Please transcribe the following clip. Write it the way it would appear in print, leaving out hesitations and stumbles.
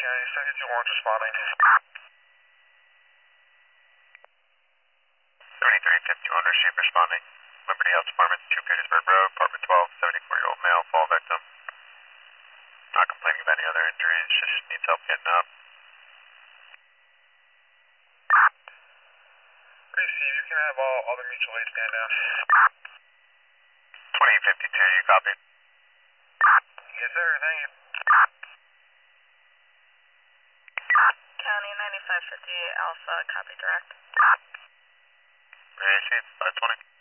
County, 72 responding. 3351 received responding. Liberty Health Department, 2 Petersburg Road, apartment 12, 74-year-old male, fall victim. Not complaining of any other injuries, just needs help getting up. Receive, you can have all other mutual aid stand down. 2052, you copy? Yes, sir, thank you. County 9558 Alpha, copy direct. Receive, 520.